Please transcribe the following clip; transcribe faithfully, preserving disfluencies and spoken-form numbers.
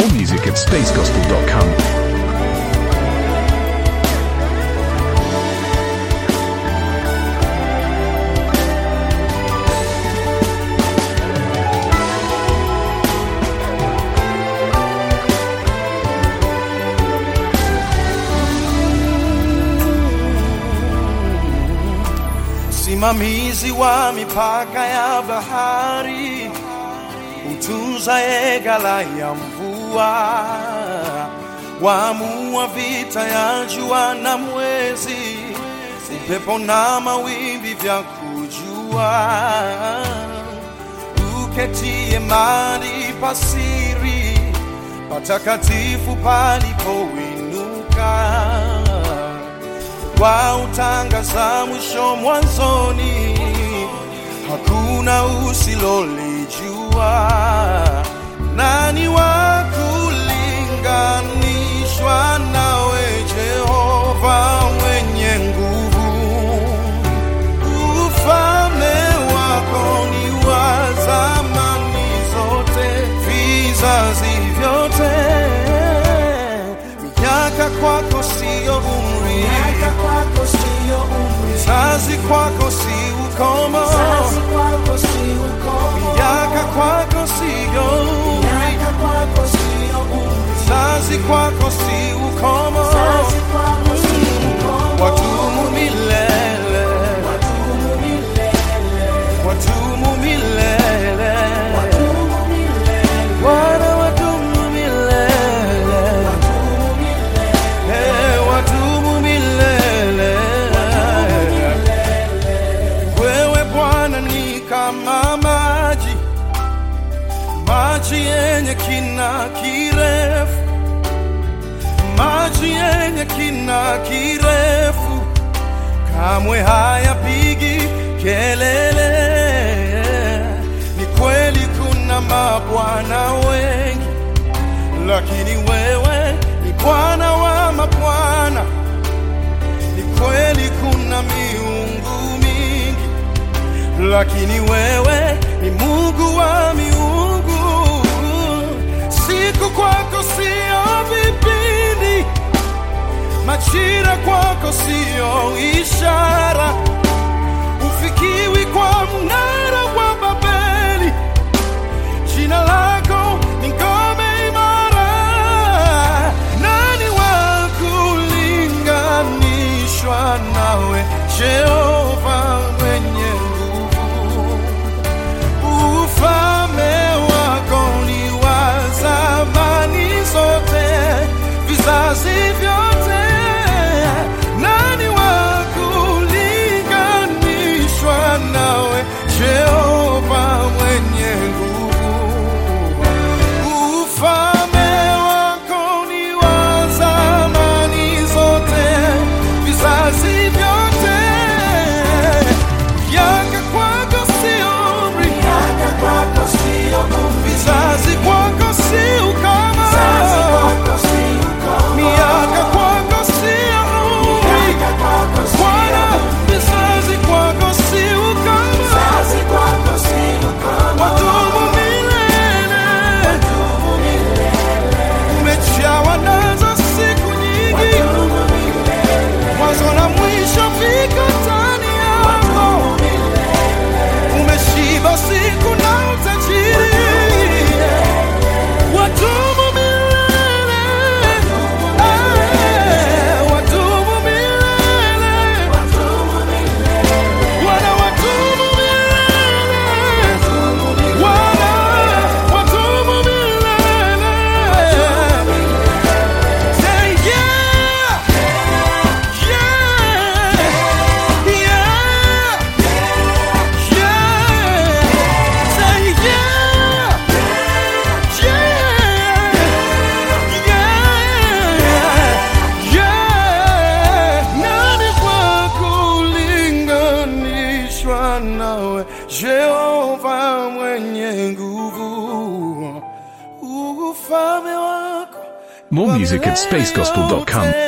More music at space gospel dot com. Msimamizi wa mipaka ya bahari, utunza ghala ya mvua, waamua vita ya jua na mwezi, upepo na mawimbi vya kujua, uketie mahali pasiri, patakatifu palipoinuka, kwa utangaza mwisho mwanzoni, hakuna usilolijua. Nani wa kulinganishwa nawe, Jehova mwenye nguvu? Ufalme wako ni wa zamani zote, vizazi vyote. Miaka kwako sio umri, vizazi kwako si ukomo, miaka kwako sio umri, vizazi kwako si ukomo. Wadumu milele, wadumu milele, Bwana wadumu milele, eh, wadumu milele. Wewe Bwana ni kama maji, maji yenye kina kirefu, maji yenye kina kirefu, kamwe hayapigi kelele. Ni kweli kuna mabwana wengi, lakini wewe ni Bwana wa mabwana. Ni kweli kuna miungu mingi, lakini wewe ni Mungu wa miungu. Siku kwako sio vipindi, majira kwako sio ishara, ufikiwi kwa mnara wa Babeli. Jina lako ni ngome imara. Nani wa kulinganishwa nawe, Jehova mwenye nguvu? Ufalme wako ni wa zamani zote, vizazi vyote. Nani wa kulinganishwa nawe, Jehova mwenye nguvu? Ufalme wako ni wa zamani zote, vizazi vyote. Miaka kwako sio umri, vizazi kwako si ukoma, miaka kwako sio umri, Bwana, vizazi kwako si ukoma. Wadumu milele, umejawa nazo siku nyingi, mwanzo na mwisho viko ndani yako. Umeshiba siku na utajiri, wadumu milele, eh, wadumu milele, Bwana wadumu milele, Bwana wadumu milele. Say yeah, yeah, yeah, yeah. Say yeah, yeah, yeah. Nani wa kulinganishwa nawe, Jehova mwenye nguvu? Ufalme wako More music at space gospel dot com.